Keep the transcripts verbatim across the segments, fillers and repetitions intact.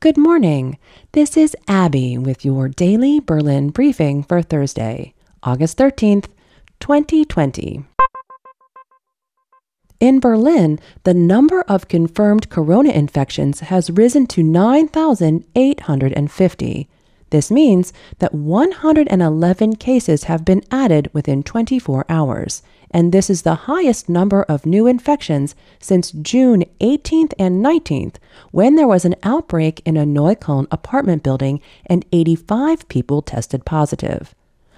Good morning. This is Abby with your daily Berlin briefing for Thursday, August thirteenth, twenty twenty. In Berlin, the number of confirmed corona infections has risen to nine thousand eight hundred fifty. This means that one hundred eleven cases have been added within twenty-four hours, and this is the highest number of new infections since June eighteenth and nineteenth, when there was an outbreak in a Neukölln apartment building and eighty-five people tested positive.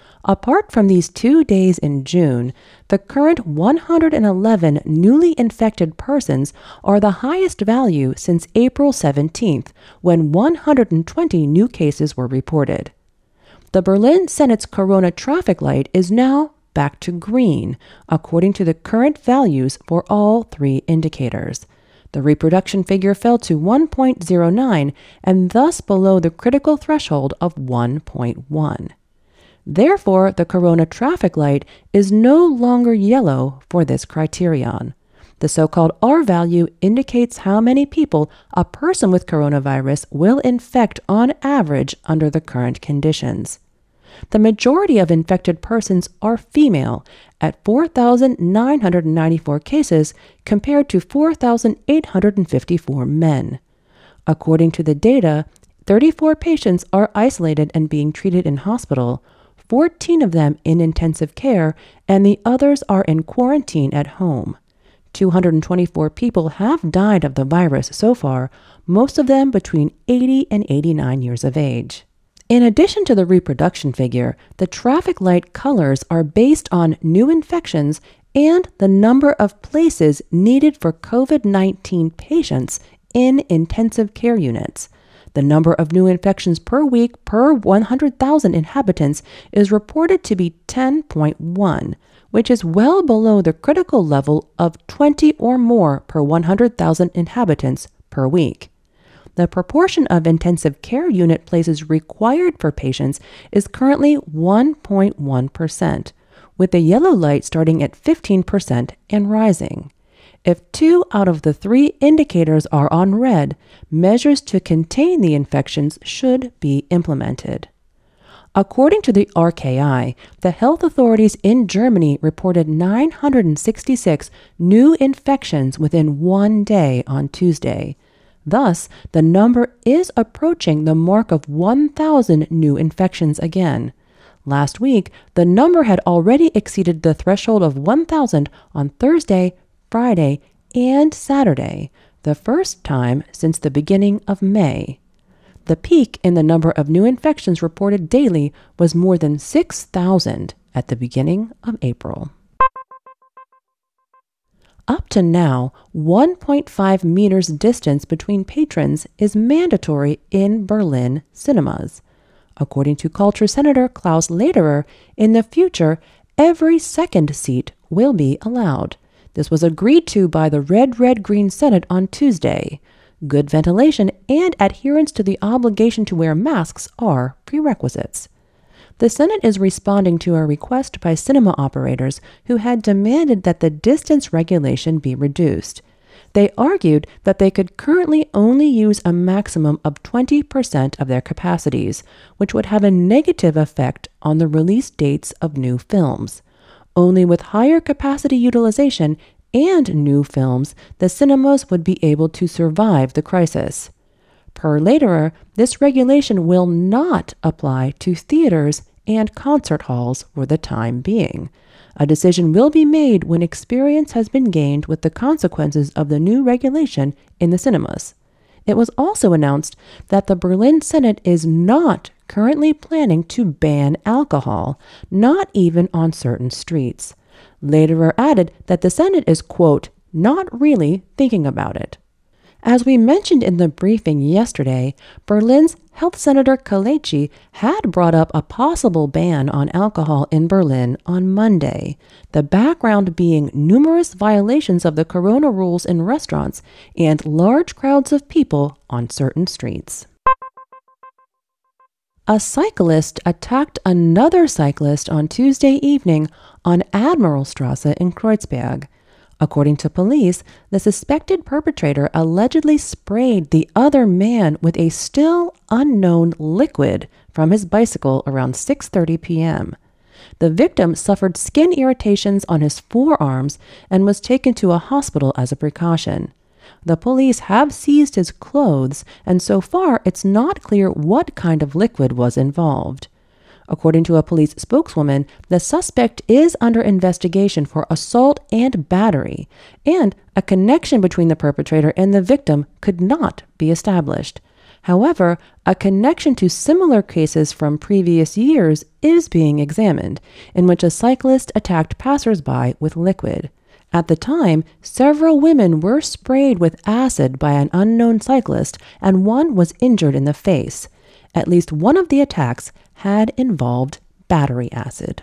Apart from these two days in June, the current one hundred eleven newly infected persons are the highest value since April seventeenth, when one hundred twenty new cases were reported. The Berlin Senate's corona traffic light is now back to green, according to the current values for all three indicators. The reproduction figure fell to one point zero nine and thus below the critical threshold of one point one. Therefore, the corona traffic light is no longer yellow for this criterion. The so-called R value indicates how many people a person with coronavirus will infect on average under the current conditions. The majority of infected persons are female at four thousand nine hundred ninety-four cases compared to four thousand eight hundred fifty-four men. According to the data, thirty-four patients are isolated and being treated in hospital, fourteen of them in intensive care, and the others are in quarantine at home. two hundred twenty-four people have died of the virus so far, most of them between eighty and eighty-nine years of age. In addition to the reproduction figure, the traffic light colors are based on new infections and the number of places needed for COVID nineteen patients in intensive care units. The number of new infections per week per one hundred thousand inhabitants is reported to be ten point one, which is well below the critical level of twenty or more per one hundred thousand inhabitants per week. The proportion of intensive care unit places required for patients is currently one point one percent, with the yellow light starting at fifteen percent and rising. If two out of the three indicators are on red, measures to contain the infections should be implemented. According to the R K I, the health authorities in Germany reported nine hundred sixty-six new infections within one day on Tuesday. Thus, the number is approaching the mark of one thousand new infections again. Last week, the number had already exceeded the threshold of one thousand on Thursday, Friday, and Saturday, the first time since the beginning of May. The peak in the number of new infections reported daily was more than six thousand at the beginning of April. Up to now, one point five meters distance between patrons is mandatory in Berlin cinemas. According to Culture Senator Klaus Lederer, in the future, every second seat will be allowed. This was agreed to by the Red Red Green Senate on Tuesday. Good ventilation and adherence to the obligation to wear masks are prerequisites. The Senate is responding to a request by cinema operators who had demanded that the distance regulation be reduced. They argued that they could currently only use a maximum of twenty percent of their capacities, which would have a negative effect on the release dates of new films. Only with higher capacity utilization and new films, the cinemas would be able to survive the crisis. Per Lederer, this regulation will not apply to theaters and concert halls for the time being. A decision will be made when experience has been gained with the consequences of the new regulation in the cinemas. It was also announced that the Berlin Senate is not currently planning to ban alcohol, not even on certain streets. Lederer added that the Senate is, quote, not really thinking about it. As we mentioned in the briefing yesterday, Berlin's Health Senator Kalechi had brought up a possible ban on alcohol in Berlin on Monday, the background being numerous violations of the corona rules in restaurants and large crowds of people on certain streets. A cyclist attacked another cyclist on Tuesday evening on Admiralstrasse in Kreuzberg. According to police, the suspected perpetrator allegedly sprayed the other man with a still unknown liquid from his bicycle around six thirty p.m. The victim suffered skin irritations on his forearms and was taken to a hospital as a precaution. The police have seized his clothes, and so far it's not clear what kind of liquid was involved. According to a police spokeswoman, the suspect is under investigation for assault and battery, and a connection between the perpetrator and the victim could not be established. However, a connection to similar cases from previous years is being examined, in which a cyclist attacked passersby with liquid. At the time, several women were sprayed with acid by an unknown cyclist, and one was injured in the face. At least one of the attacks had involved battery acid.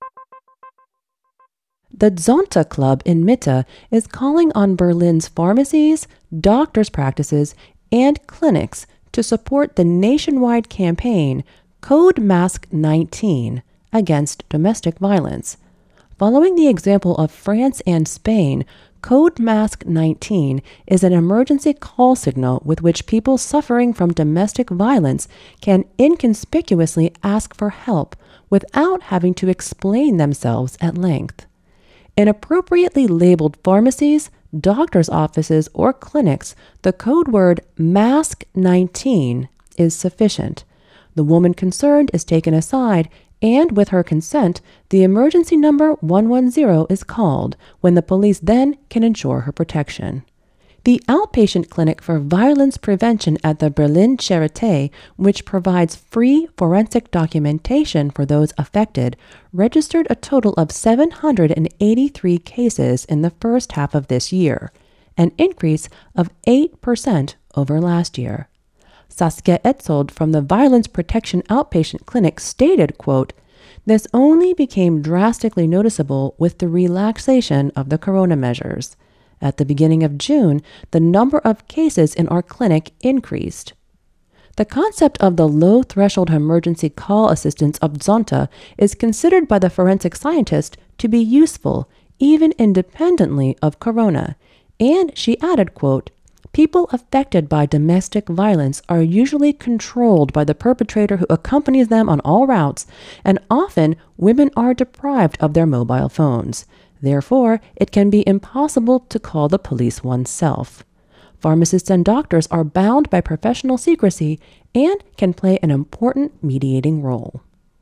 The Zonta Club in Mitte is calling on Berlin's pharmacies, doctors' practices, and clinics to support the nationwide campaign Code Mask nineteen against domestic violence. Following the example of France and Spain, Code Mask nineteen is an emergency call signal with which people suffering from domestic violence can inconspicuously ask for help without having to explain themselves at length. In appropriately labeled pharmacies, doctors' offices, or clinics, the code word Mask nineteen is sufficient. The woman concerned is taken aside, and with her consent, the emergency number one one zero is called, when the police then can ensure her protection. The outpatient clinic for violence prevention at the Berlin Charité, which provides free forensic documentation for those affected, registered a total of seven hundred eighty-three cases in the first half of this year, an increase of eight percent over last year. Saskia Etzold from the Violence Protection Outpatient Clinic stated, quote, "This only became drastically noticeable with the relaxation of the corona measures. At the beginning of June, the number of cases in our clinic increased." The concept of the low-threshold emergency call assistance of Zonta is considered by the forensic scientist to be useful, even independently of corona. And she added, quote, "People affected by domestic violence are usually controlled by the perpetrator who accompanies them on all routes, and often women are deprived of their mobile phones. Therefore, it can be impossible to call the police oneself. Pharmacists and doctors are bound by professional secrecy and can play an important mediating role."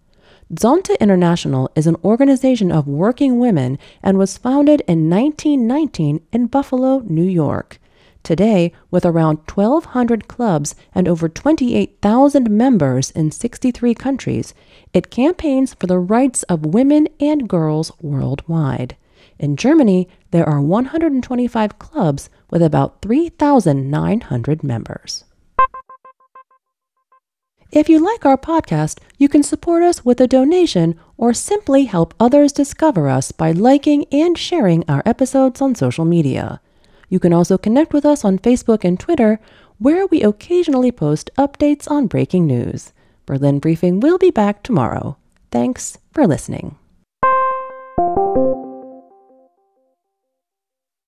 Zonta International is an organization of working women and was founded in nineteen nineteen in Buffalo, New York. Today, with around twelve hundred clubs and over twenty-eight thousand members in sixty-three countries, it campaigns for the rights of women and girls worldwide. In Germany, there are one hundred twenty-five clubs with about three thousand nine hundred members. If you like our podcast, you can support us with a donation or simply help others discover us by liking and sharing our episodes on social media. You can also connect with us on Facebook and Twitter, where we occasionally post updates on breaking news. Berlin Briefing will be back tomorrow. Thanks for listening.